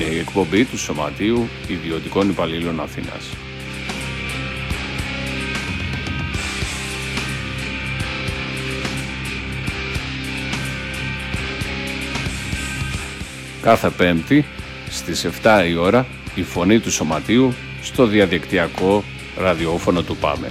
η εκπομπή του Σωματείου Ιδιωτικών Υπαλλήλων Αθήνας. Κάθε Πέμπτη στις 7 η ώρα η φωνή του Σωματείου στο διαδικτυακό ραδιόφωνο του ΠΑΜΕ.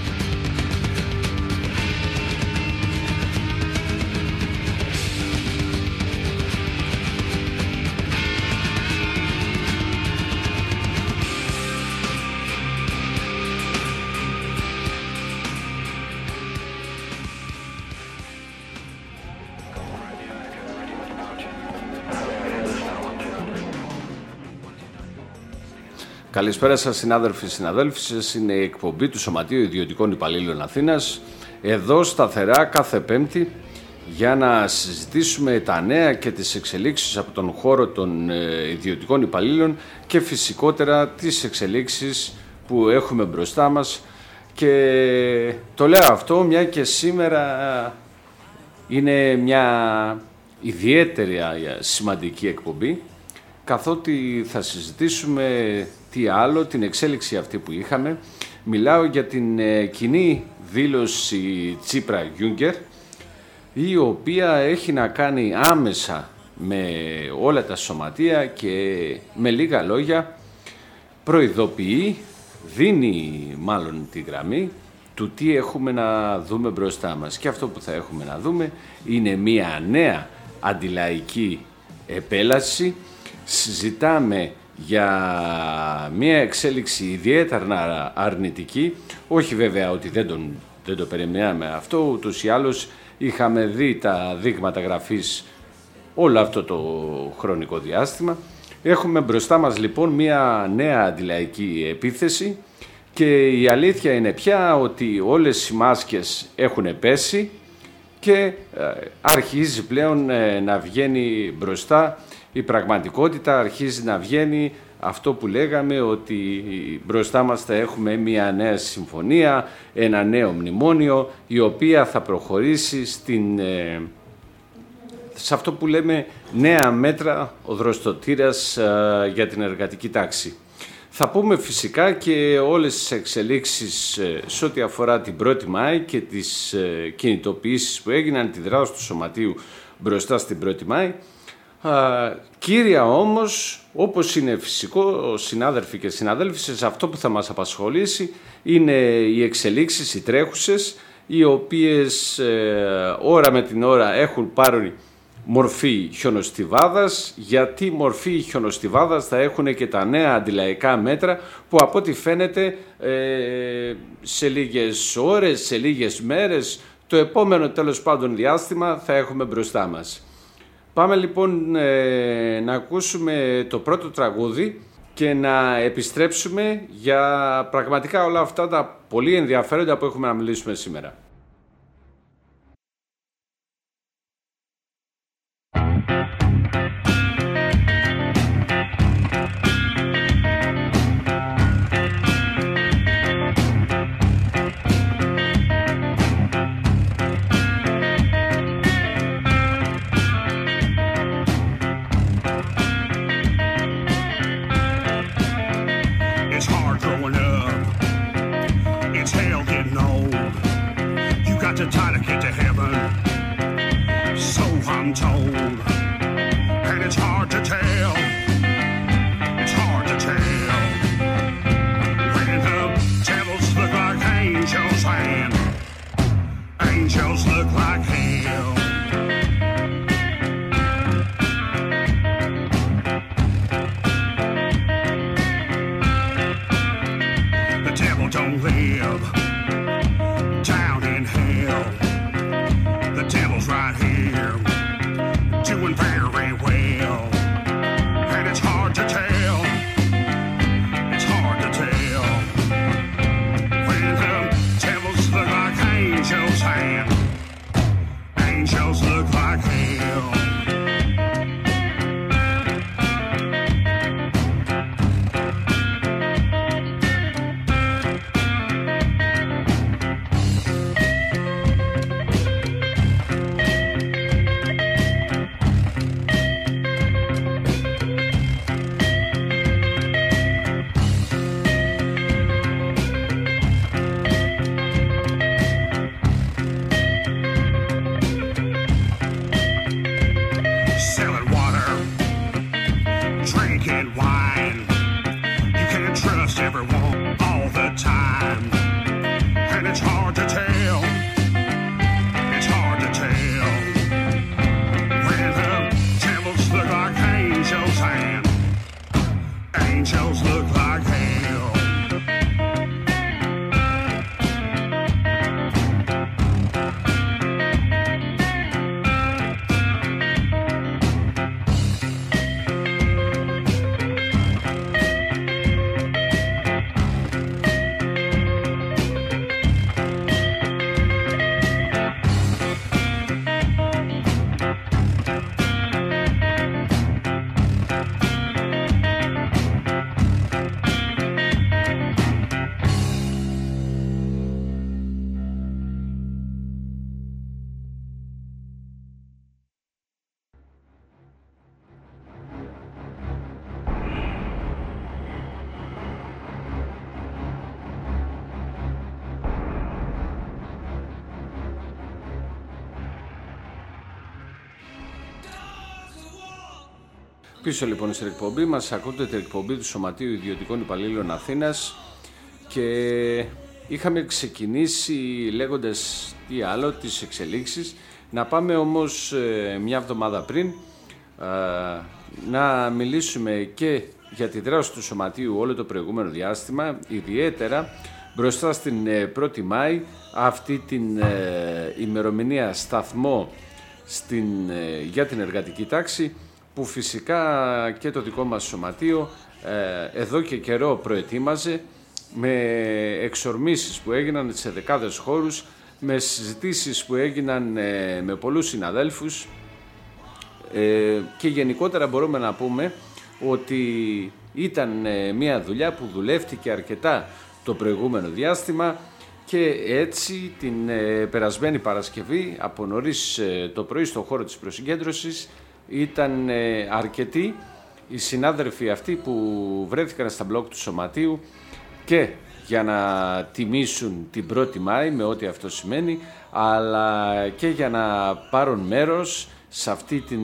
Καλησπέρα σας συνάδελφοι, σας είναι η εκπομπή του Σωματείου Ιδιωτικών Υπαλλήλων Αθήνας, εδώ σταθερά κάθε Πέμπτη για να συζητήσουμε τα νέα και τις εξελίξεις από τον χώρο των ιδιωτικών υπαλλήλων και φυσικότερα τις εξελίξεις που έχουμε μπροστά μας. Και το λέω αυτό μια και σήμερα είναι μια ιδιαίτερη σημαντική εκπομπή, καθότι θα συζητήσουμε τι άλλο, την εξέλιξη αυτή που είχαμε. Μιλάω για την κοινή δήλωση Τσίπρα-Γιούγκερ, η οποία έχει να κάνει άμεσα με όλα τα σωματεία και με λίγα λόγια προειδοποιεί, δίνει μάλλον τη γραμμή του τι έχουμε να δούμε μπροστά μας. Και αυτό που θα έχουμε να δούμε είναι μια νέα αντιλαϊκή επέλαση. Συζητάμε για μια εξέλιξη ιδιαίτερα αρνητική, όχι βέβαια ότι δεν το περιμέναμε αυτό, ούτως ή άλλως είχαμε δει τα δείγματα γραφής όλο αυτό το χρονικό διάστημα. Έχουμε μπροστά μας λοιπόν μια νέα αντιλαϊκή επίθεση και η αλήθεια είναι πια ότι όλες οι μάσκες έχουν πέσει και αρχίζει πλέον να βγαίνει μπροστά η πραγματικότητα, αρχίζει να βγαίνει αυτό που λέγαμε, ότι μπροστά μας θα έχουμε μια νέα συμφωνία, ένα νέο μνημόνιο, η οποία θα προχωρήσει σε αυτό που λέμε νέα μέτρα οδροστοτήρας για την εργατική τάξη. Θα πούμε φυσικά και όλες τις εξελίξεις σε ό,τι αφορά την 1η Μάη και τις κινητοποιήσεις που έγιναν, τη δράση του Σωματείου μπροστά στην 1η Μάη. Κύρια όμως, όπως είναι φυσικό, συνάδελφοι και συναδέλφοι, αυτό που θα μας απασχολήσει είναι οι εξελίξεις, οι τρέχουσες, οι οποίες ώρα με την ώρα έχουν πάρει μορφή χιονοστιβάδας. Γιατί μορφή χιονοστιβάδας θα έχουν και τα νέα αντιλαϊκά μέτρα που από ό,τι φαίνεται σε λίγες ώρες, σε λίγες μέρες, το επόμενο τέλος πάντων διάστημα θα έχουμε μπροστά μας. Πάμε λοιπόν να ακούσουμε το πρώτο τραγούδι και να επιστρέψουμε για πραγματικά όλα αυτά τα πολύ ενδιαφέροντα που έχουμε να μιλήσουμε σήμερα. everyone all the time. And it's hard to tell. It's hard to tell. When the devils look like angels and angels look like hell. Πίσω λοιπόν στην εκπομπή μας, ακούτε την εκπομπή του Σωματείου Ιδιωτικών Υπαλλήλων Αθήνας και είχαμε ξεκινήσει λέγοντας τι άλλο, τις εξελίξεις. Να πάμε όμως μια εβδομάδα πριν να μιλήσουμε και για τη δράση του Σωματείου όλο το προηγούμενο διάστημα, ιδιαίτερα μπροστά στην 1η Μάη, αυτή την ημερομηνία σταθμό για την εργατική τάξη, που φυσικά και το δικό μας σωματείο εδώ και καιρό προετοίμαζε, με εξορμήσεις που έγιναν σε δεκάδες χώρους, με συζητήσεις που έγιναν με πολλούς συναδέλφους και γενικότερα μπορούμε να πούμε ότι ήταν μια δουλειά που δουλεύτηκε αρκετά το προηγούμενο διάστημα και έτσι την περασμένη Παρασκευή από νωρίς το πρωί στο χώρο της προσυγκέντρωσης ήταν αρκετοί οι συνάδελφοι αυτοί που βρέθηκαν στα μπλοκ του Σωματείου και για να τιμήσουν την 1η Μάη με ό,τι αυτό σημαίνει, αλλά και για να πάρουν μέρος σε αυτή την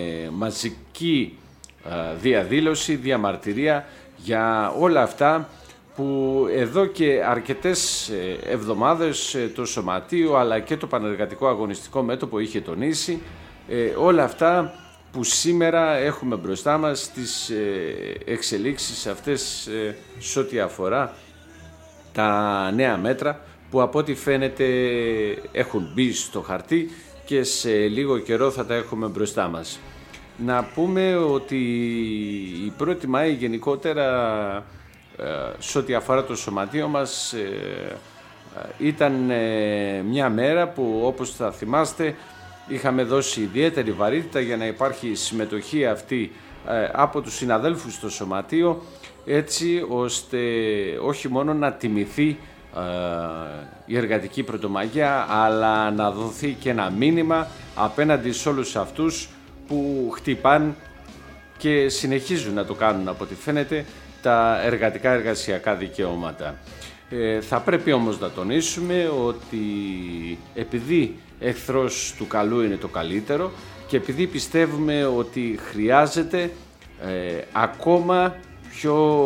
μαζική διαδήλωση, διαμαρτυρία για όλα αυτά που εδώ και αρκετές εβδομάδες το Σωματείο αλλά και το Πανεργατικό Αγωνιστικό Μέτωπο είχε τονίσει, όλα αυτά που σήμερα έχουμε μπροστά μας, τις εξελίξεις αυτές σε ό,τι αφορά τα νέα μέτρα που από ό,τι φαίνεται έχουν μπει στο χαρτί και σε λίγο καιρό θα τα έχουμε μπροστά μας. Να πούμε ότι η 1η Μάη γενικότερα σε ό,τι αφορά το σωματείο μας ήταν μια μέρα που, όπως θα θυμάστε, είχαμε δώσει ιδιαίτερη βαρύτητα για να υπάρχει συμμετοχή αυτή από τους συναδέλφους στο σωματείο, έτσι ώστε όχι μόνο να τιμηθεί η εργατική πρωτομαγιά, αλλά να δοθεί και ένα μήνυμα απέναντι σε όλους αυτούς που χτυπάν και συνεχίζουν να το κάνουν από ό,τι φαίνεται τα εργατικά εργασιακά δικαιώματα. Θα πρέπει όμως να τονίσουμε ότι επειδή εχθρός του καλού είναι το καλύτερο και επειδή πιστεύουμε ότι χρειάζεται ακόμα πιο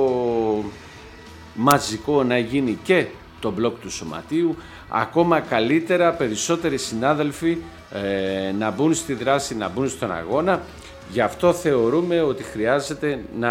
μαζικό να γίνει και το μπλοκ του σωματείου, ακόμα καλύτερα περισσότεροι συνάδελφοι να μπουν στη δράση, να μπουν στον αγώνα. Γι' αυτό θεωρούμε ότι χρειάζεται να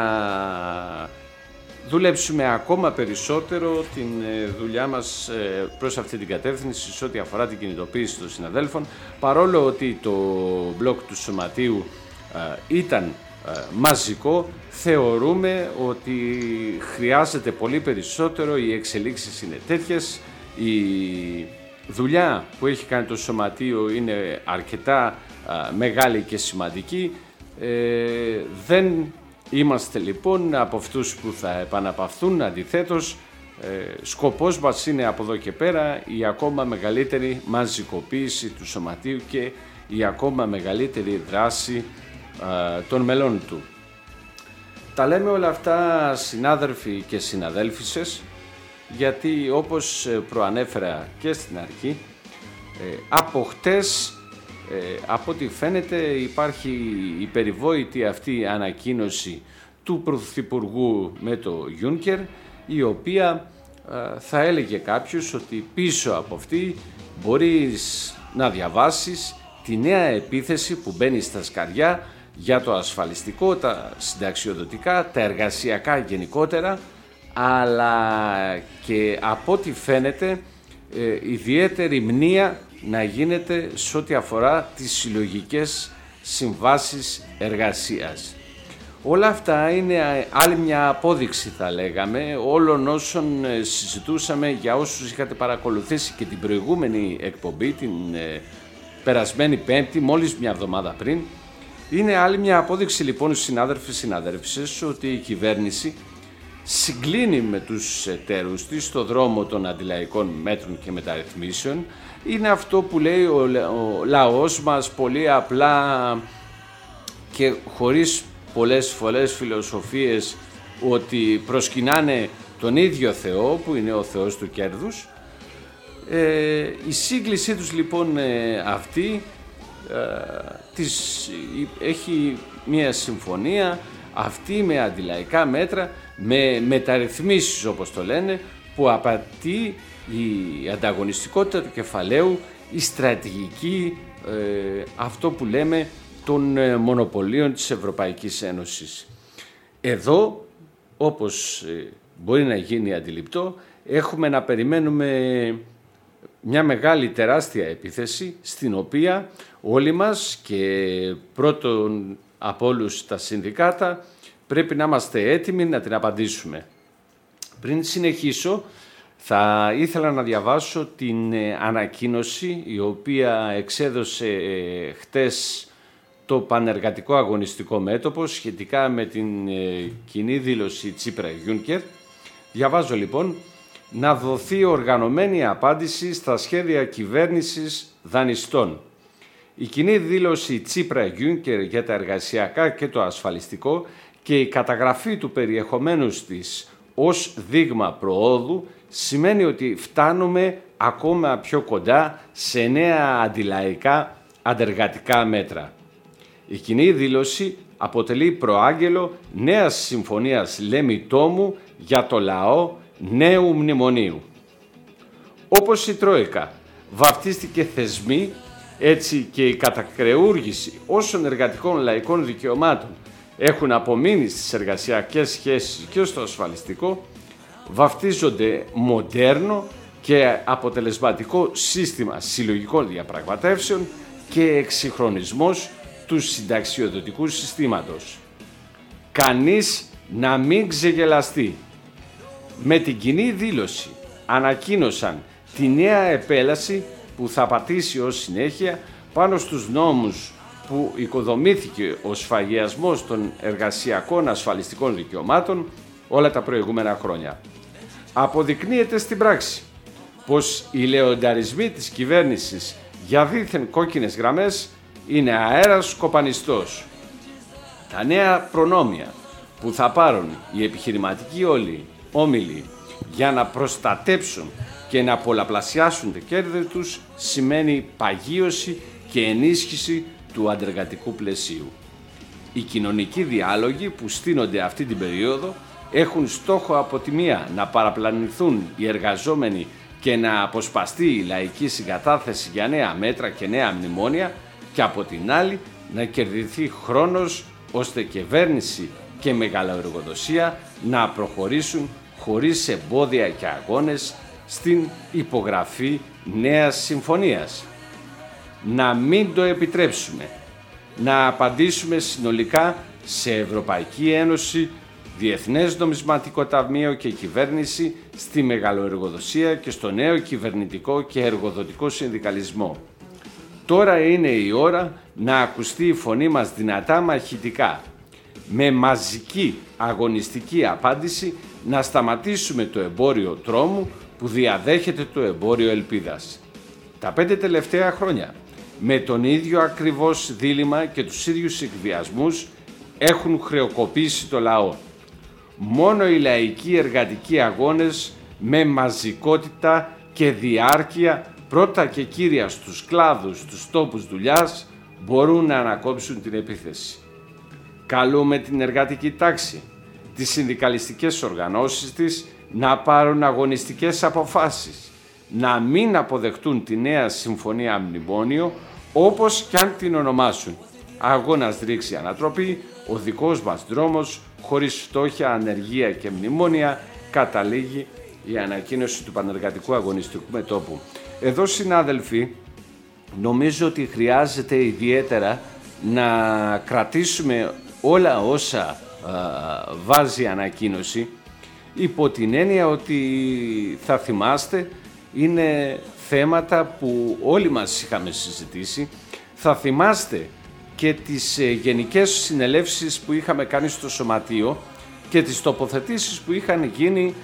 δουλέψουμε ακόμα περισσότερο την δουλειά μας προς αυτή την κατεύθυνση σε ό,τι αφορά την κινητοποίηση των συναδέλφων, παρόλο ότι το μπλοκ του σωματείου ήταν μαζικό, θεωρούμε ότι χρειάζεται πολύ περισσότερο, οι εξελίξεις είναι τέτοιες, η δουλειά που έχει κάνει το σωματείο είναι αρκετά μεγάλη και σημαντική. Δεν είμαστε λοιπόν από αυτούς που θα επαναπαυθούν, αντιθέτως σκοπός μας είναι από εδώ και πέρα η ακόμα μεγαλύτερη μαζικοποίηση του σωματείου και η ακόμα μεγαλύτερη δράση των μελών του. Τα λέμε όλα αυτά συνάδελφοι και συναδέλφισσες, γιατί όπως προανέφερα και στην αρχή, από χτες από ό,τι φαίνεται υπάρχει η περιβόητη αυτή ανακοίνωση του Πρωθυπουργού με το Juncker, η οποία θα έλεγε κάποιος ότι πίσω από αυτή μπορείς να διαβάσεις τη νέα επίθεση που μπαίνει στα σκαριά για το ασφαλιστικό, τα συνταξιοδοτικά, τα εργασιακά γενικότερα, αλλά και από ό,τι φαίνεται ιδιαίτερη μνήα να γίνεται σε ό,τι αφορά τις συλλογικές συμβάσεις εργασίας. Όλα αυτά είναι άλλη μια απόδειξη, θα λέγαμε, όλων όσων συζητούσαμε για όσους είχατε παρακολουθήσει και την προηγούμενη εκπομπή, την περασμένη Πέμπτη, μόλις μια εβδομάδα πριν. Είναι άλλη μια απόδειξη λοιπόν, συνάδελφοι, συναδέλφισες, ότι η κυβέρνηση συγκλίνει με τους εταίρους της στο δρόμο των αντιλαϊκών μέτρων και μεταρρυθμίσεων. Είναι αυτό που λέει ο λαός μας πολύ απλά και χωρίς πολλές φιλοσοφίες, ότι προσκυνάνε τον ίδιο Θεό που είναι ο Θεός του κέρδους. Η σύγκλησή τους λοιπόν αυτή έχει μια συμφωνία αυτή με αντιλαϊκά μέτρα, με μεταρρυθμίσεις όπως το λένε, που απαιτεί η ανταγωνιστικότητα του κεφαλαίου, η στρατηγική, αυτό που λέμε των μονοπωλίων της Ευρωπαϊκής Ένωσης. Εδώ, όπως μπορεί να γίνει αντιληπτό, έχουμε να περιμένουμε μια μεγάλη τεράστια επίθεση, στην οποία όλοι μας και πρώτον από όλους τα συνδικάτα πρέπει να είμαστε έτοιμοι να την απαντήσουμε. Πριν συνεχίσω, θα ήθελα να διαβάσω την ανακοίνωση η οποία εξέδωσε χτες το Πανεργατικό Αγωνιστικό Μέτωπο σχετικά με την κοινή δήλωση Τσίπρα-Γιούνκερ. Διαβάζω λοιπόν: να δοθεί οργανωμένη απάντηση στα σχέδια κυβέρνησης δανειστών. Η κοινή δήλωση Τσίπρα-Γιούνκερ για τα εργασιακά και το ασφαλιστικό και η καταγραφή του περιεχομένους της ως δείγμα προόδου σημαίνει ότι φτάνουμε ακόμα πιο κοντά σε νέα αντιλαϊκά αντεργατικά μέτρα. Η κοινή δήλωση αποτελεί προάγγελο νέας συμφωνίας λεμιτόμου για το λαό νέου μνημονίου. Όπως η Τρόικα βαφτίστηκε θεσμή, έτσι και η κατακρεούργηση όσων εργατικών λαϊκών δικαιωμάτων έχουν απομείνει στις εργασιακές σχέσεις και στο ασφαλιστικό, βαφτίζονται μοντέρνο και αποτελεσματικό σύστημα συλλογικών διαπραγματεύσεων και εξυγχρονισμός του συνταξιοδοτικού συστήματος. Κανείς να μην ξεγελαστεί. Με την κοινή δήλωση ανακοίνωσαν τη νέα επέλαση που θα πατήσει ως συνέχεια πάνω στους νόμους που οικοδομήθηκε ο σφαγιασμός των εργασιακών ασφαλιστικών δικαιωμάτων όλα τα προηγούμενα χρόνια. Αποδεικνύεται στην πράξη πως οι λεονταρισμοί της κυβέρνησης για δήθεν κόκκινες γραμμές είναι αέρας κοπανιστός. Τα νέα προνόμια που θα πάρουν οι επιχειρηματικοί όμιλοι για να προστατέψουν και να πολλαπλασιάσουν τα κέρδη τους σημαίνει παγίωση και ενίσχυση του αντεργατικού πλαισίου. Οι κοινωνικοί διάλογοι που στείνονται αυτή την περίοδο έχουν στόχο από τη μία να παραπλανηθούν οι εργαζόμενοι και να αποσπαστεί η λαϊκή συγκατάθεση για νέα μέτρα και νέα μνημόνια, και από την άλλη να κερδιθεί χρόνος ώστε κυβέρνηση και μεγαλοεργοδοσία να προχωρήσουν χωρίς εμπόδια και αγώνες στην υπογραφή νέας συμφωνίας. Να μην το επιτρέψουμε. Να απαντήσουμε συνολικά σε Ευρωπαϊκή Ένωση, Διεθνές Νομισματικό Ταμείο και κυβέρνηση, στη μεγαλοεργοδοσία και στο νέο κυβερνητικό και εργοδοτικό συνδικαλισμό. Τώρα είναι η ώρα να ακουστεί η φωνή μας δυνατά μαχητικά. Με μαζική αγωνιστική απάντηση να σταματήσουμε το εμπόριο τρόμου που διαδέχεται το εμπόριο ελπίδας. Τα 5 τελευταία χρόνια με τον ίδιο ακριβώς δίλημμα και τους ίδιους εκβιασμούς έχουν χρεοκοπήσει το λαό. Μόνο οι λαϊκοί εργατικοί αγώνες με μαζικότητα και διάρκεια πρώτα και κύρια στους κλάδους, στους τόπους δουλειάς μπορούν να ανακόψουν την επίθεση. Καλούμε την εργατική τάξη, τις συνδικαλιστικές οργανώσεις της να πάρουν αγωνιστικές αποφάσεις, να μην αποδεχτούν τη νέα συμφωνία μνημόνιο, όπως κι αν την ονομάσουν. Αγώνας ρήξη ανατροπή, ο δικός μας δρόμος, χωρίς φτώχεια, ανεργία και μνημόνια, καταλήγει η ανακοίνωση του Πανεργατικού Αγωνιστικού Μετώπου. Εδώ, συνάδελφοι, νομίζω ότι χρειάζεται ιδιαίτερα να κρατήσουμε όλα όσα βάζει η ανακοίνωση, υπό την έννοια ότι θα θυμάστε είναι θέματα που όλοι μας είχαμε συζητήσει. Θα θυμάστε και τις γενικές συνελεύσεις που είχαμε κάνει στο Σωματείο και τις τοποθετήσεις που είχαν γίνει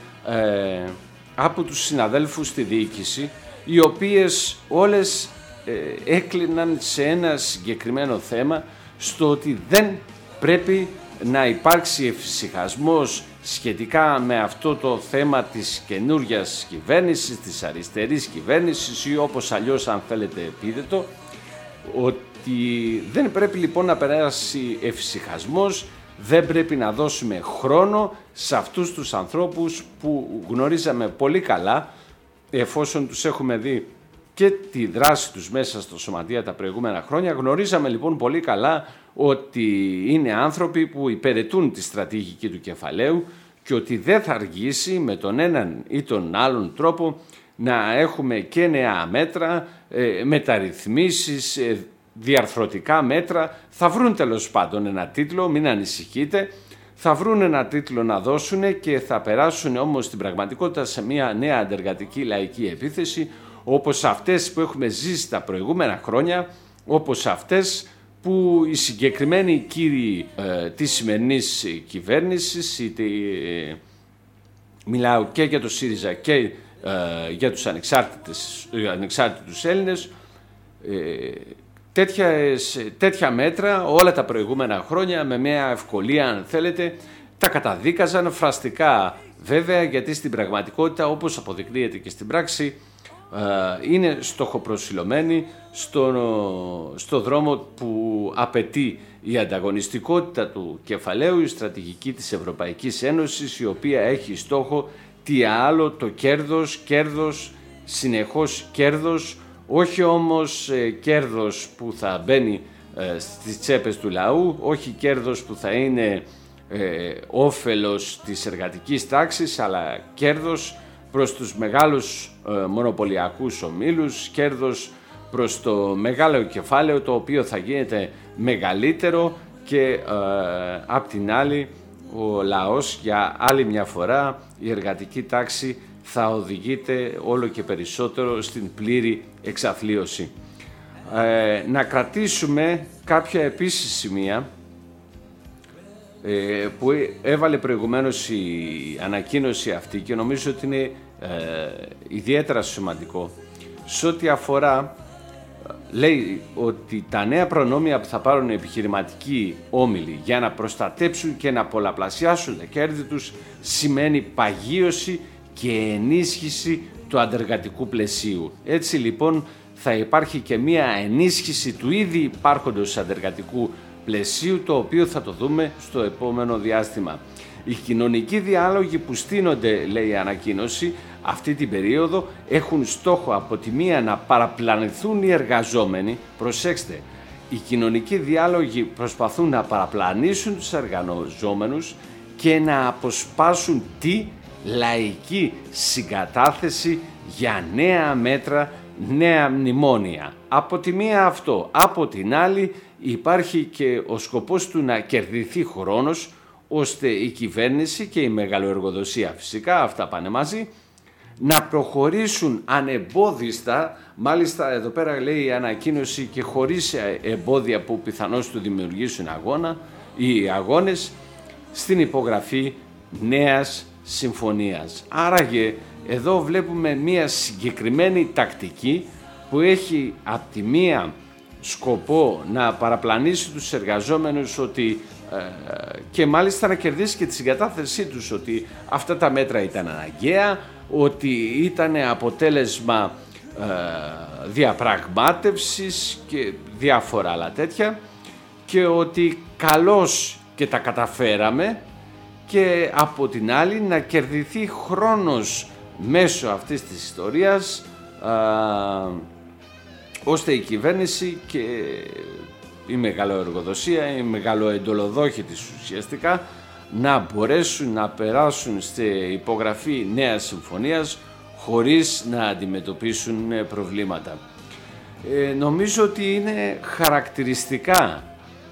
από τους συναδέλφους στη διοίκηση, οι οποίες όλες έκλειναν σε ένα συγκεκριμένο θέμα, στο ότι δεν πρέπει να υπάρξει εφησυχασμός σχετικά με αυτό το θέμα της καινούργιας κυβέρνησης, της αριστερής κυβέρνησης ή όπως αλλιώς αν θέλετε πείτε το, ότι δεν πρέπει λοιπόν να περάσει εφησυχασμός, δεν πρέπει να δώσουμε χρόνο σε αυτούς τους ανθρώπους που γνωρίζαμε πολύ καλά, εφόσον τους έχουμε δει και τη δράση τους μέσα στο Σωματεία τα προηγούμενα χρόνια. Γνωρίζαμε λοιπόν πολύ καλά ότι είναι άνθρωποι που υπηρετούν τη στρατηγική του κεφαλαίου και ότι δεν θα αργήσει με τον έναν ή τον άλλον τρόπο να έχουμε και νέα μέτρα, μεταρρυθμίσεις, διαρθρωτικά μέτρα. Θα βρουν τέλος πάντων ένα τίτλο, μην ανησυχείτε. Θα βρουν ένα τίτλο να δώσουν και θα περάσουν όμως στην πραγματικότητα σε μια νέα αντεργατική λαϊκή επίθεση, όπως αυτές που έχουμε ζήσει τα προηγούμενα χρόνια, όπως αυτές που οι συγκεκριμένοι κύριοι της σημερινής κυβέρνησης, είτε μιλάω και για το ΣΥΡΙΖΑ και για τους ανεξάρτητους Έλληνες, τέτοια μέτρα όλα τα προηγούμενα χρόνια με μια ευκολία, αν θέλετε, τα καταδίκαζαν φραστικά, βέβαια, γιατί στην πραγματικότητα, όπως αποδεικνύεται και στην πράξη, είναι στοχοπροσιλωμένοι στο δρόμο που απαιτεί η ανταγωνιστικότητα του κεφαλαίου, η στρατηγική της Ευρωπαϊκής Ένωσης, η οποία έχει στόχο τι άλλο, το κέρδος, συνεχώς κέρδος, όχι όμως κέρδος που θα μπαίνει στις τσέπες του λαού, όχι κέρδος που θα είναι όφελος της εργατικής τάξης, αλλά κέρδος προς τους μεγάλους μονοπωλιακούς ομίλους, κέρδος προς το μεγάλο κεφάλαιο, το οποίο θα γίνεται μεγαλύτερο και απ' την άλλη ο λαός, για άλλη μια φορά η εργατική τάξη, θα οδηγείται όλο και περισσότερο στην πλήρη εξαθλίωση. Να κρατήσουμε κάποια επίσης σημεία που έβαλε προηγουμένως η ανακοίνωση αυτή και νομίζω ότι είναι ιδιαίτερα σημαντικό. Σε ό,τι αφορά, λέει ότι τα νέα προνόμια που θα πάρουν οι επιχειρηματικοί όμιλοι για να προστατέψουν και να πολλαπλασιάσουν τα κέρδη τους σημαίνει παγίωση και ενίσχυση του αντεργατικού πλαισίου. Έτσι λοιπόν θα υπάρχει και μία ενίσχυση του ήδη υπάρχοντος αντεργατικού πλαισίου, το οποίο θα το δούμε στο επόμενο διάστημα. Οι κοινωνικοί διάλογοι που στείνονται, λέει η ανακοίνωση, αυτή την περίοδο έχουν στόχο από τη μία να παραπλανηθούν οι εργαζόμενοι. Προσέξτε, οι κοινωνικοί διάλογοι προσπαθούν να παραπλανήσουν τους εργαζόμενους και να αποσπάσουν τη λαϊκή συγκατάθεση για νέα μέτρα, νέα μνημόνια. Από τη μία αυτό, από την άλλη υπάρχει και ο σκοπός του να κερδιθεί χρόνος, ώστε η κυβέρνηση και η μεγαλοεργοδοσία, φυσικά αυτά πάνε μαζί, να προχωρήσουν ανεμπόδιστα, μάλιστα εδώ πέρα λέει η ανακοίνωση, και χωρίς εμπόδια που πιθανώς του δημιουργήσουν αγώνες, στην υπογραφή νέας συμφωνίας. Άραγε εδώ βλέπουμε μια συγκεκριμένη τακτική που έχει απ' τη μία σκοπό να παραπλανήσει τους εργαζόμενους ότι, και μάλιστα να κερδίσει και τη συγκατάθεσή τους, ότι αυτά τα μέτρα ήταν αναγκαία, ότι ήταν αποτέλεσμα διαπραγμάτευσης και διάφορα άλλα τέτοια, και ότι καλώς και τα καταφέραμε και από την άλλη να κερδιθεί χρόνος μέσω αυτής της ιστορίας, ώστε η κυβέρνηση και η μεγαλοεργοδοσία, η μεγαλοεντολοδόχοι της ουσιαστικά να μπορέσουν να περάσουν στη υπογραφή νέας συμφωνίας χωρίς να αντιμετωπίσουν προβλήματα. Νομίζω ότι είναι χαρακτηριστικά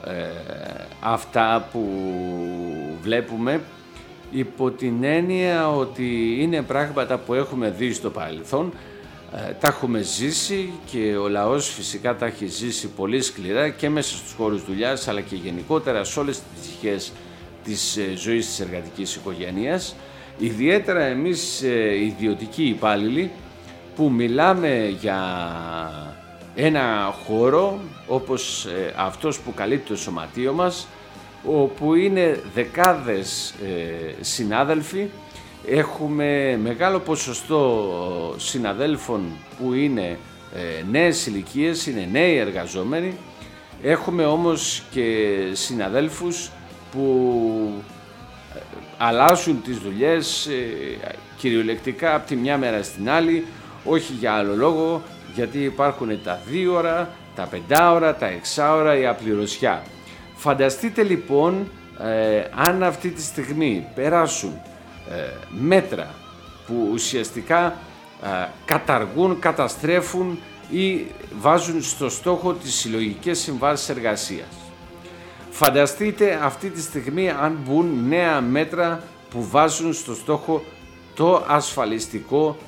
αυτά που βλέπουμε, υπό την έννοια ότι είναι πράγματα που έχουμε δει στο παρελθόν, τα έχουμε ζήσει και ο λαός φυσικά τα έχει ζήσει πολύ σκληρά και μέσα στους χώρους δουλειάς, αλλά και γενικότερα σε όλες τις πτυχές της ζωής της εργατικής οικογένειας. Ιδιαίτερα εμείς ιδιωτικοί υπάλληλοι που μιλάμε για ένα χώρο όπως αυτός που καλύπτει το σωματείο μας, όπου είναι δεκάδες συνάδελφοι. Έχουμε μεγάλο ποσοστό συναδέλφων που είναι νέες ηλικίες, είναι νέοι εργαζόμενοι. Έχουμε όμως και συναδέλφους που αλλάζουν τις δουλειές κυριολεκτικά από τη μια μέρα στην άλλη, όχι για άλλο λόγο, γιατί υπάρχουν τα 2 ώρα, τα 5 ώρα, τα 6 ώρα, η απληρωσιά. Φανταστείτε λοιπόν αν αυτή τη στιγμή περάσουν μέτρα που ουσιαστικά καταργούν, καταστρέφουν ή βάζουν στο στόχο τις συλλογικές συμβάσεις εργασίας. Φανταστείτε αυτή τη στιγμή αν μπουν νέα μέτρα που βάζουν στο στόχο το ασφαλιστικό,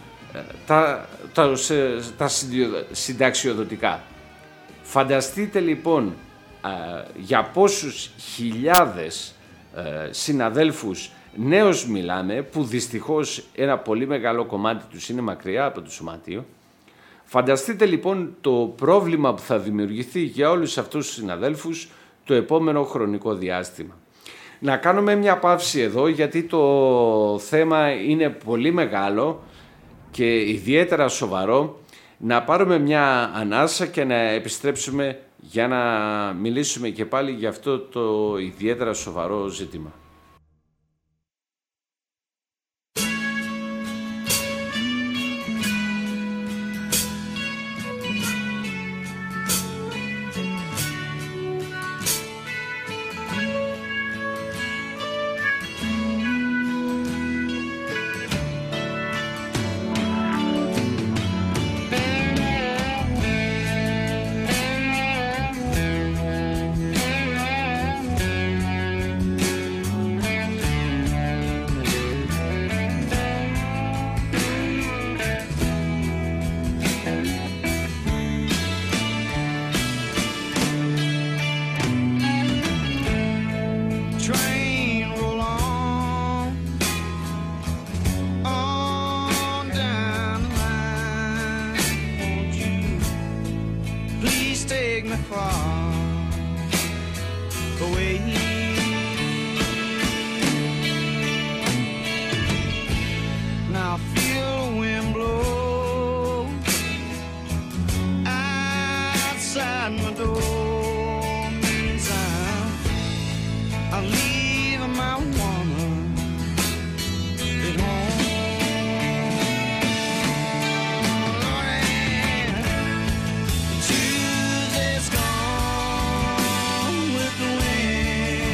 τα συνταξιοδοτικά. Φανταστείτε λοιπόν για πόσους χιλιάδες συναδέλφους νέους μιλάμε, που δυστυχώς ένα πολύ μεγάλο κομμάτι τους είναι μακριά από το σωματείο. Φανταστείτε λοιπόν το πρόβλημα που θα δημιουργηθεί για όλους αυτούς τους συναδέλφους το επόμενο χρονικό διάστημα. Να κάνουμε μια παύση εδώ, γιατί το θέμα είναι πολύ μεγάλο και ιδιαίτερα σοβαρό. Να πάρουμε μια ανάσα και να επιστρέψουμε για να μιλήσουμε και πάλι για αυτό το ιδιαίτερα σοβαρό ζήτημα. Tuesday's gone with the wind.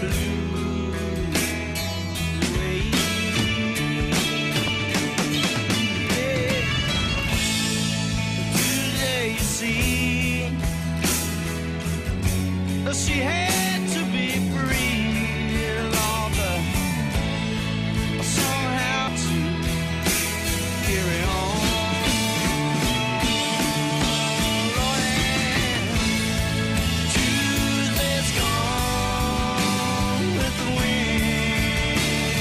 She had to be free, Lord, somehow to carry on. Lord, Tuesday's gone with the wind.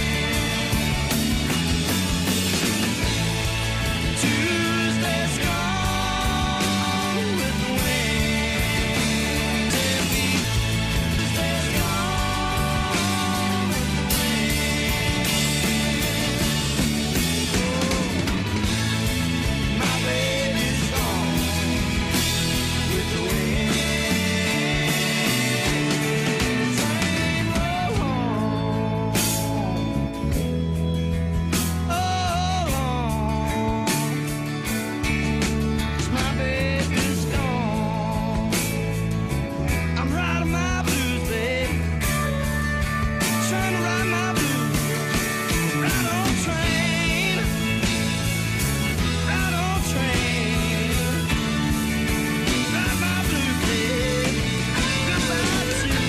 Tuesday's gone with the wind. Tuesday's gone with the wind. My baby's gone with the wind. Sing, oh, oh, 'cause my baby's gone. I'm riding my blues, baby. Trying to ride my blues. Ride on train. Ride on train. Ride my blues, baby. Goodbye to you.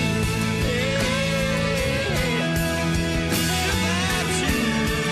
Goodbye to you.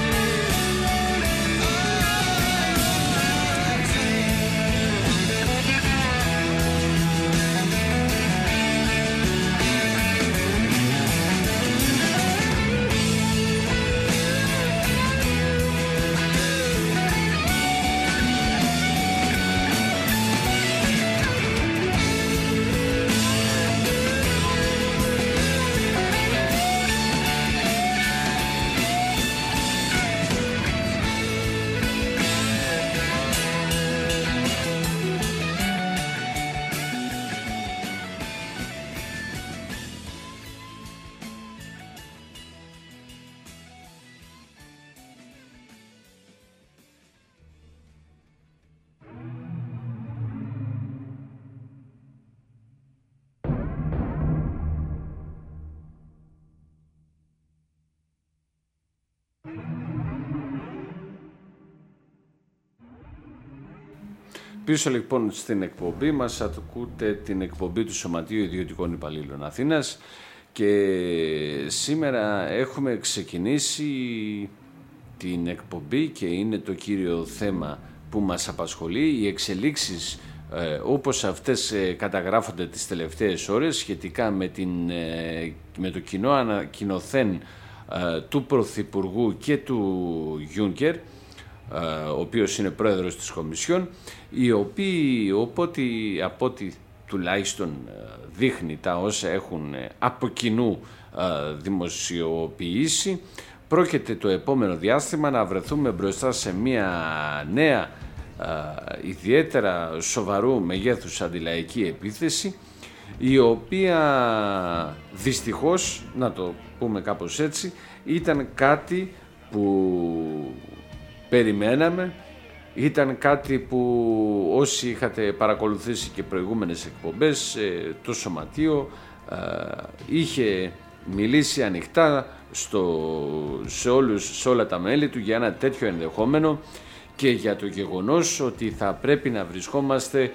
Πίσω λοιπόν στην εκπομπή μας ακούτε την εκπομπή του Σωματείου Ιδιωτικών Υπαλλήλων Αθήνας και σήμερα έχουμε ξεκινήσει την εκπομπή και είναι το κύριο θέμα που μας απασχολεί, οι εξελίξεις όπως αυτές καταγράφονται τις τελευταίες ώρες σχετικά με το κοινό ανακοινωθέν του Πρωθυπουργού και του Γιούνκερ, ο οποίος είναι πρόεδρος της Κομισιόν, οι οποίοι από ό,τι τουλάχιστον δείχνει τα όσα έχουν από κοινού δημοσιοποιήσει, πρόκειται το επόμενο διάστημα να βρεθούμε μπροστά σε μια νέα ιδιαίτερα σοβαρού μεγέθους αντιλαϊκή επίθεση, η οποία δυστυχώς, να το πούμε κάπως έτσι, ήταν κάτι που περιμέναμε, ήταν κάτι που όσοι είχατε παρακολουθήσει και προηγούμενες εκπομπές, το Σωματείο είχε μιλήσει ανοιχτά σε όλα τα μέλη του για ένα τέτοιο ενδεχόμενο και για το γεγονός ότι θα πρέπει να βρισκόμαστε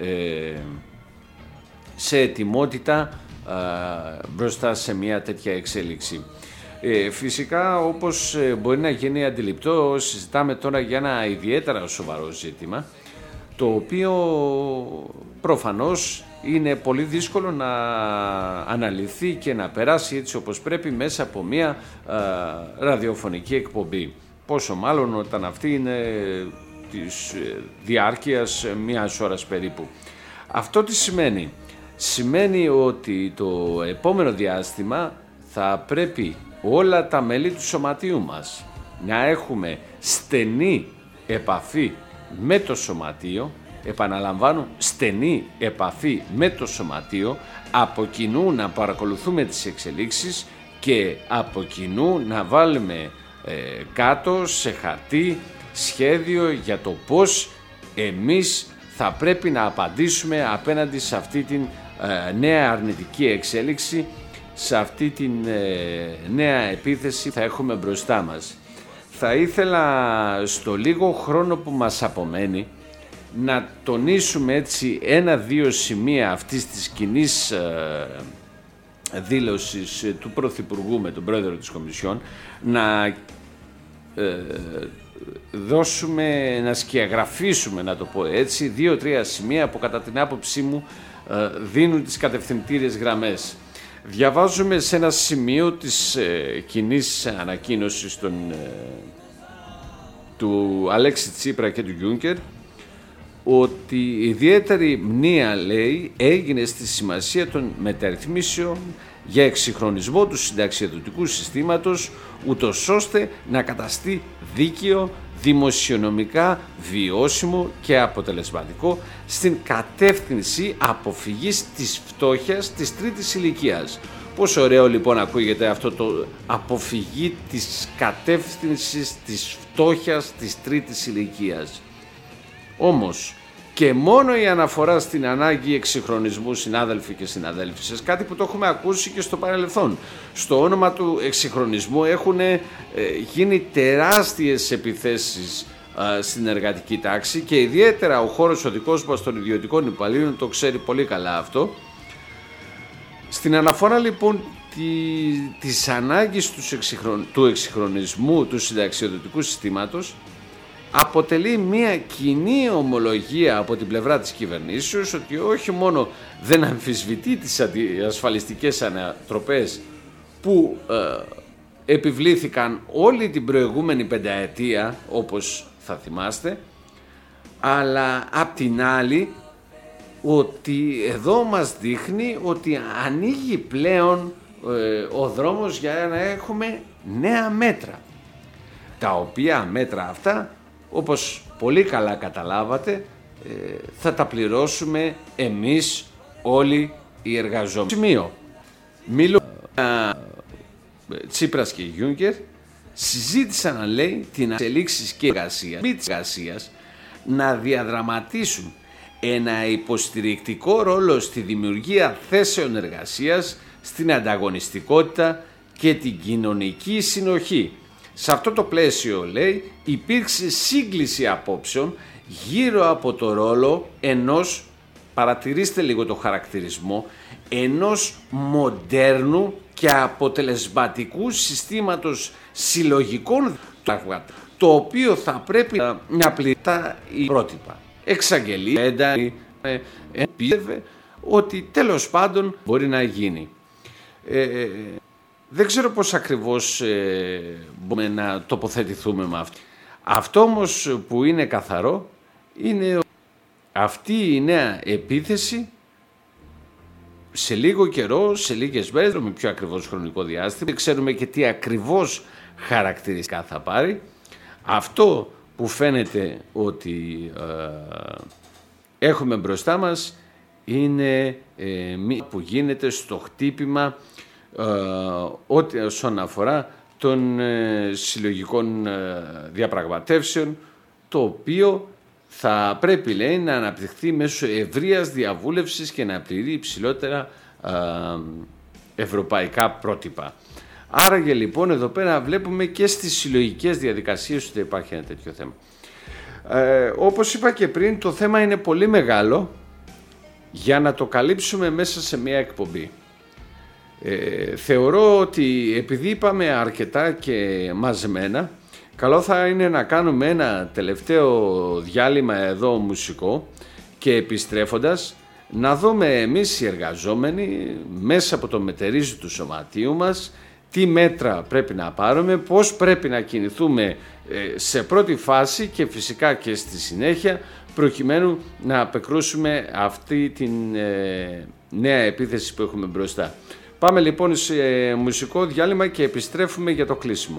σε ετοιμότητα μπροστά σε μια τέτοια εξέλιξη. Φυσικά, όπως μπορεί να γίνει αντιληπτό, συζητάμε τώρα για ένα ιδιαίτερα σοβαρό ζήτημα, το οποίο προφανώς είναι πολύ δύσκολο να αναλυθεί και να περάσει έτσι όπως πρέπει μέσα από μια ραδιοφωνική εκπομπή. Πόσο μάλλον όταν αυτή είναι της διάρκειας μιας ώρας περίπου. Αυτό τι σημαίνει? Σημαίνει ότι το επόμενο διάστημα θα πρέπει όλα τα μέλη του Σωματείου μας να έχουμε στενή επαφή με το Σωματείο, επαναλαμβάνω, στενή επαφή με το Σωματείο, από κοινού να παρακολουθούμε τις εξελίξεις και από κοινού να βάλουμε κάτω σε χαρτί σχέδιο για το πώς εμείς θα πρέπει να απαντήσουμε απέναντι σε αυτή την νέα αρνητική εξέλιξη σε αυτή την νέα επίθεση που θα έχουμε μπροστά μας. Θα ήθελα στο λίγο χρόνο που μας απομένει να τονίσουμε έτσι 1-2 σημεία αυτής της κοινής δήλωσης του Πρωθυπουργού με τον Πρόεδρο της Κομισιόν, να δώσουμε, να σκιαγραφίσουμε, να το πω έτσι, 2-3 σημεία που κατά την άποψή μου δίνουν τις κατευθυντήριες γραμμές. Διαβάζουμε σε ένα σημείο της κοινής ανακοίνωσης του Αλέξη Τσίπρα και του Γιούνκερ ότι η ιδιαίτερη μνήα, λέει, έγινε στη σημασία των μεταρρυθμίσεων για εξυγχρονισμό του συνταξιοδοτικού συστήματος, ούτως ώστε να καταστεί δίκαιο, δημοσιονομικά βιώσιμο και αποτελεσματικό στην κατεύθυνση αποφυγής της φτώχειας της τρίτης ηλικίας. Πόσο ωραίο λοιπόν ακούγεται αυτό το αποφυγή της κατεύθυνσης της φτώχειας της τρίτης ηλικίας. Όμως και μόνο η αναφορά στην ανάγκη εξυγχρονισμού, συνάδελφοι και συναδέλφισες, κάτι που το έχουμε ακούσει και στο παρελθόν. Στο όνομα του εξυγχρονισμού έχουν γίνει τεράστιες επιθέσεις στην εργατική τάξη και ιδιαίτερα ο χώρος ο δικός μας των ιδιωτικών υπαλλήλων το ξέρει πολύ καλά αυτό. Στην αναφορά λοιπόν της ανάγκης του εξυγχρονισμού του συνταξιοδοτικού συστήματος αποτελεί μια κοινή ομολογία από την πλευρά της κυβερνήσεως ότι όχι μόνο δεν αμφισβητεί τις ασφαλιστικές ανατροπές που επιβλήθηκαν όλη την προηγούμενη πενταετία, όπως θα θυμάστε, αλλά απ' την άλλη ότι εδώ μας δείχνει ότι ανοίγει πλέον ο δρόμος για να έχουμε νέα μέτρα, τα οποία μέτρα αυτά, όπως πολύ καλά καταλάβατε, θα τα πληρώσουμε εμείς όλοι οι εργαζόμενοι. Σημείο. Μίλω Τσίπρας και Γιούνκερ συζήτησαν, να λέει, την εξελίξεις και εργασίας να διαδραματίσουν ένα υποστηρικτικό ρόλο στη δημιουργία θέσεων εργασίας, στην ανταγωνιστικότητα και την κοινωνική συνοχή. Σε αυτό το πλαίσιο, λέει, υπήρξε σύγκληση απόψεων γύρω από το ρόλο ενός, παρατηρήστε λίγο το χαρακτηρισμό, ενός μοντέρνου και αποτελεσματικού συστήματος συλλογικών πραγμάτων, το οποίο θα πρέπει να πληρεί τα πρότυπα. Εξαγγελία, πίστευε ότι τέλος πάντων μπορεί να γίνει. Δεν ξέρω πώς ακριβώς μπορούμε να τοποθετηθούμε με αυτό. Αυτό όμως που είναι καθαρό είναι αυτή η νέα επίθεση σε λίγο καιρό, σε λίγες μέρες, με πιο ακριβώς χρονικό διάστημα, δεν ξέρουμε και τι ακριβώς χαρακτηριστικά θα πάρει. Αυτό που φαίνεται ότι έχουμε μπροστά μας είναι μία που γίνεται στο χτύπημα όσον αφορά των συλλογικών διαπραγματεύσεων, το οποίο θα πρέπει, λέει, να αναπτυχθεί μέσω ευρείας διαβούλευσης και να πληρεί υψηλότερα ευρωπαϊκά πρότυπα. Άραγε λοιπόν εδώ πέρα βλέπουμε και στις συλλογικές διαδικασίες ότι υπάρχει ένα τέτοιο θέμα. Όπως είπα και πριν, το θέμα είναι πολύ μεγάλο για να το καλύψουμε μέσα σε μια εκπομπή. Θεωρώ ότι επειδή είπαμε αρκετά και μαζεμένα, καλό θα είναι να κάνουμε ένα τελευταίο διάλειμμα εδώ μουσικό και επιστρέφοντας να δούμε εμείς οι εργαζόμενοι μέσα από το μετερίζει του σωματείου μας τι μέτρα πρέπει να πάρουμε, πώς πρέπει να κινηθούμε σε πρώτη φάση και φυσικά και στη συνέχεια προκειμένου να απεκρούσουμε αυτή την νέα επίθεση που έχουμε μπροστά. Πάμε λοιπόν σε μουσικό διάλειμμα και επιστρέφουμε για το κλείσιμο.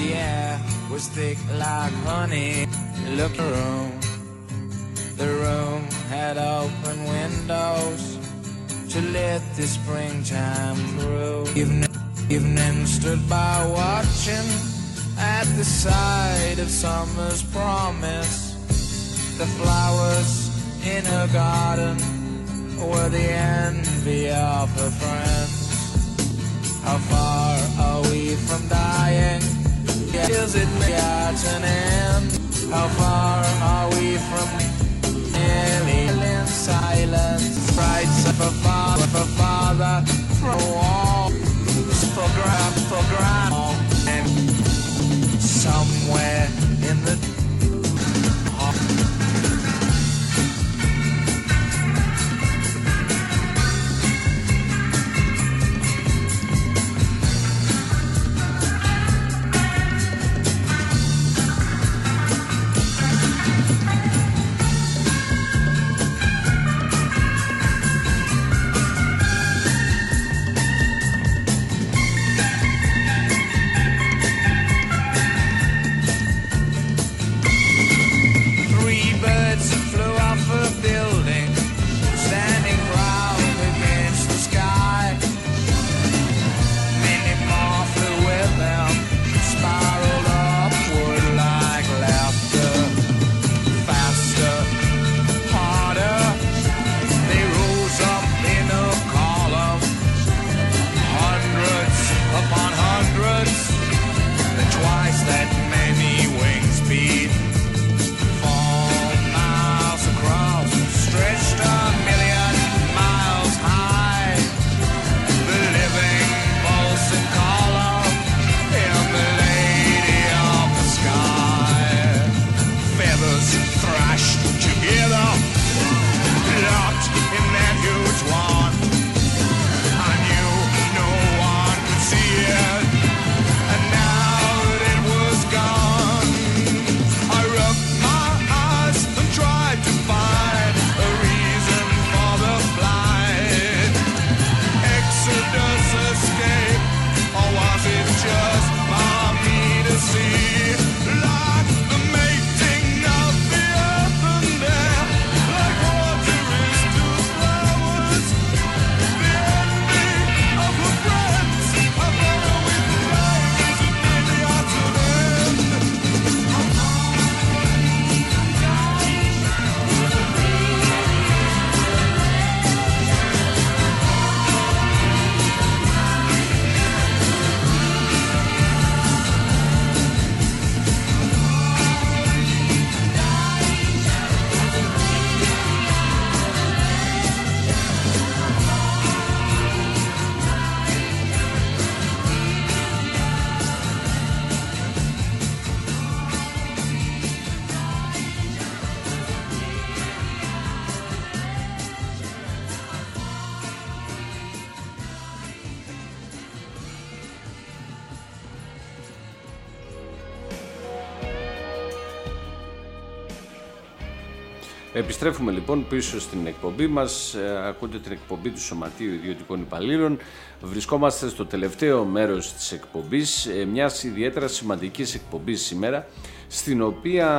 the air was thick like honey. Look at the room had open windows to let the springtime through. Evening stood by watching at the side of summer's promise. The flowers in her garden were the envy of her friends. How far are we from dying? Is it at an end? How far are we from nearly in silence? Rights of a father, for all, for grandma, and somewhere in the Επιστρέφουμε λοιπόν πίσω στην εκπομπή μας. Ακούτε την εκπομπή του Σωματείου Ιδιωτικών Υπαλλήλων. Βρισκόμαστε στο τελευταίο μέρος της εκπομπής, μιας ιδιαίτερα σημαντικής εκπομπής σήμερα, στην οποία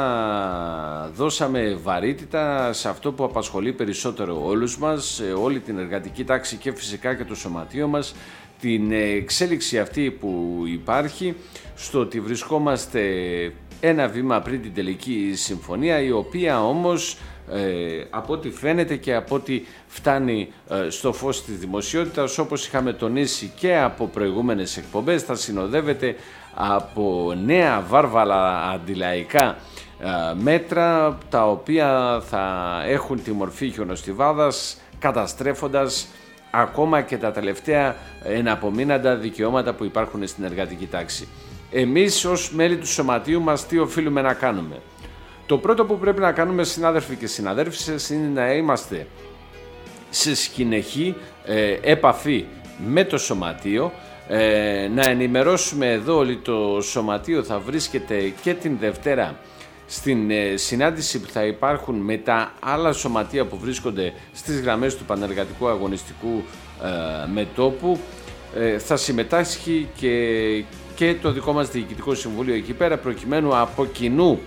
δώσαμε βαρύτητα σε αυτό που απασχολεί περισσότερο όλους μας, όλη την εργατική τάξη και φυσικά και το σωματείο μας, την εξέλιξη αυτή που υπάρχει, στο ότι βρισκόμαστε ένα βήμα πριν την τελική συμφωνία, η οποία όμως από ό,τι φαίνεται και από ό,τι φτάνει στο φως της δημοσιότητας, όπως είχαμε τονίσει και από προηγούμενες εκπομπές, θα συνοδεύεται από νέα βάρβαλα αντιλαϊκά μέτρα, τα οποία θα έχουν τη μορφή χιονοστιβάδας, καταστρέφοντας ακόμα και τα τελευταία εναπομείναντα δικαιώματα που υπάρχουν στην εργατική τάξη. Εμείς ως μέλη του σωματείου μας τι οφείλουμε να κάνουμε? Το πρώτο που πρέπει να κάνουμε, συνάδελφοι και συναδέλφισες, είναι να είμαστε σε συνεχή επαφή με το σωματείο, να ενημερώσουμε εδώ ότι το σωματείο θα βρίσκεται και την Δευτέρα στην συνάντηση που θα υπάρχουν με τα άλλα σωματεία που βρίσκονται στις γραμμές του Πανεργατικού Αγωνιστικού Μετώπου. Θα συμμετάσχει και και το δικό μας Διοικητικό Συμβούλιο εκεί πέρα, προκειμένου από κοινού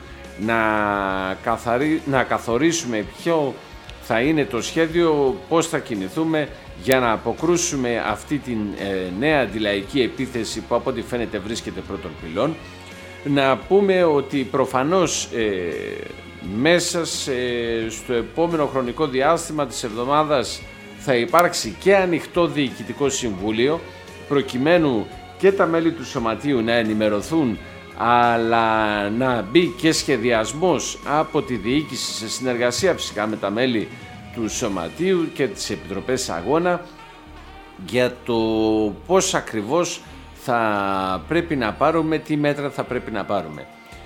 να καθορίσουμε ποιο θα είναι το σχέδιο, πώς θα κινηθούμε για να αποκρούσουμε αυτή την νέα αντιλαϊκή επίθεση που από ό,τι φαίνεται βρίσκεται πρώτων πυλών. Να πούμε ότι προφανώς μέσα στο επόμενο χρονικό διάστημα της εβδομάδας θα υπάρξει και ανοιχτό Διοικητικό Συμβούλιο, προκειμένου και τα μέλη του Σωματείου να ενημερωθούν, αλλά να μπει και σχεδιασμός από τη διοίκηση σε συνεργασία φυσικά με τα μέλη του Σωματείου και τις Επιτροπές Αγώνα για το πώς ακριβώς θα πρέπει να πάρουμε, τι μέτρα θα πρέπει να πάρουμε.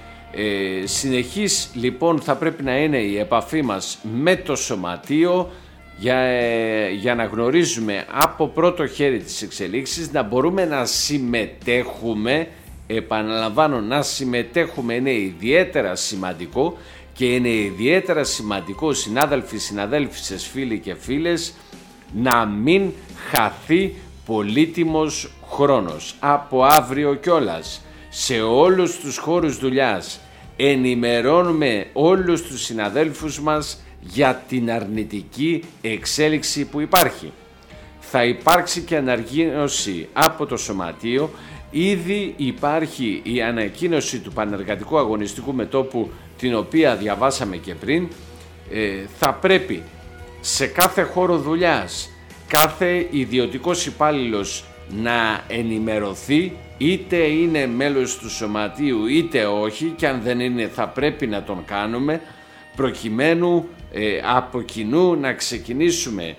Συνεχής λοιπόν θα πρέπει να είναι η επαφή μας με το Σωματείο για να γνωρίζουμε από πρώτο χέρι τις εξελίξεις, να μπορούμε να συμμετέχουμε. Επαναλαμβάνω, να συμμετέχουμε είναι ιδιαίτερα σημαντικό και είναι ιδιαίτερα σημαντικό, συνάδελφοι, συναδέλφισες, φίλοι και φίλες, να μην χαθεί πολύτιμος χρόνος. Από αύριο κιόλας σε όλους τους χώρους δουλειάς ενημερώνουμε όλους τους συναδέλφους μας για την αρνητική εξέλιξη που υπάρχει. Θα υπάρξει και ανακοίνωση από το Σωματείο. Ήδη υπάρχει η ανακοίνωση του Πανεργατικού Αγωνιστικού Μετώπου, την οποία διαβάσαμε και πριν. Θα πρέπει σε κάθε χώρο δουλειάς κάθε ιδιωτικός υπάλληλος να ενημερωθεί, είτε είναι μέλος του Σωματείου είτε όχι, και αν δεν είναι θα πρέπει να τον κάνουμε, προκειμένου από κοινού να ξεκινήσουμε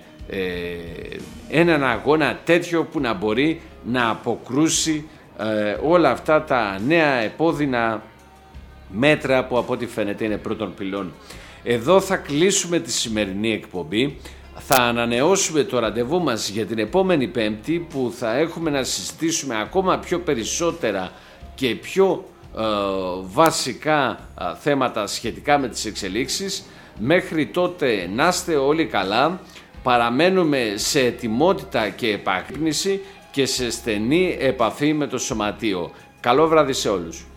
έναν αγώνα τέτοιο που να μπορεί να αποκρούσει όλα αυτά τα νέα επώδυνα μέτρα που από ό,τι φαίνεται είναι πρώτων πυλών. Εδώ θα κλείσουμε τη σημερινή εκπομπή. Θα ανανεώσουμε το ραντεβού μας για την επόμενη Πέμπτη, που θα έχουμε να συζητήσουμε ακόμα πιο περισσότερα και πιο βασικά θέματα σχετικά με τις εξελίξεις. Μέχρι τότε να είστε όλοι καλά. Παραμένουμε σε ετοιμότητα και επαγρύπνηση και σε στενή επαφή με το Σωματείο. Καλό βράδυ σε όλους.